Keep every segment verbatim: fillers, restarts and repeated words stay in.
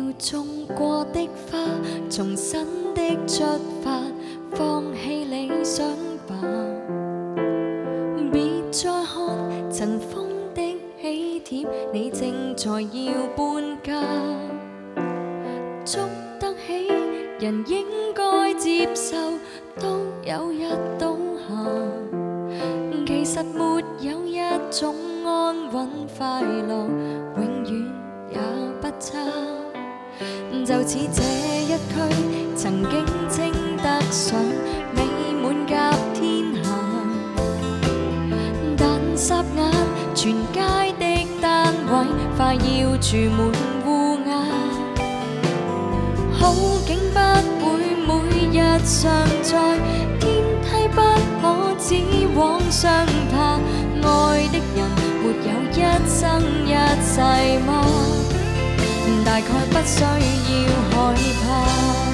了種過的花，重新的出發，放棄理想吧。別再看塵封的喜帖，你正在要搬家。捉得起人應該接受，都有日倒下。其實沒有一種安穩快樂，永遠也不差。就似這一區曾經稱得上美滿甲天下，但霎眼全街的單位快要住滿烏鴉。好景不會每日常在，天梯不可只往上爬。愛的人沒有一生一世嗎？大概不需要害怕。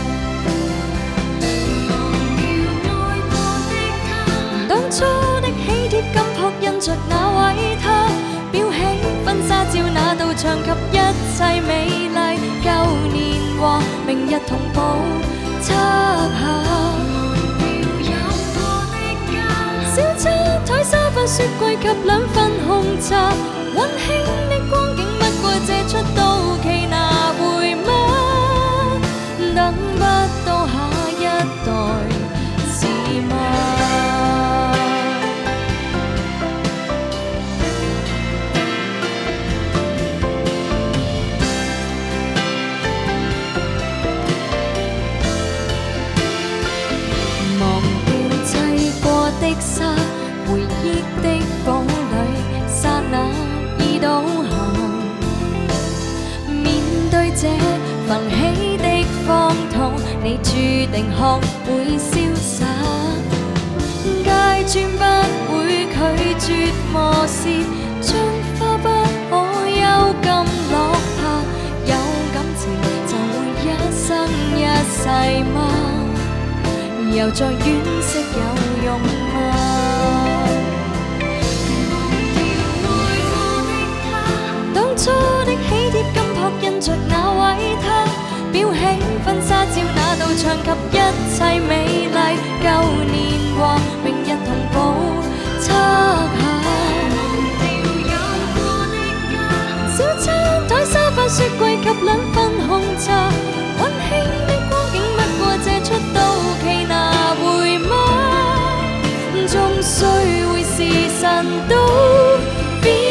當初的喜帖金箔印着那位他，裱起婚紗照那道牆及一切美麗舊年華，明日同步插下。小餐台沙發雪櫃及兩份紅茶，溫馨的光景不過借出到期拿回嗎？等不到下一代是嗎？忘掉砌過的沙，回憶的堡壘，剎那已倒下。面對這焚起的荒土，你注定學會瀟灑。階磚不會拒絕磨蝕，將花不可幽禁落下。有感情就會一生一世嗎？又再惋惜有用嗎？當初的喜帖金箔印着那位他，裱起婚紗照那道牆及一切美麗舊年華，明日同步拆下。小餐台沙發雪櫃及兩份紅茶，溫馨的光景不過借出到期拿回嗎？終須會時辰都變。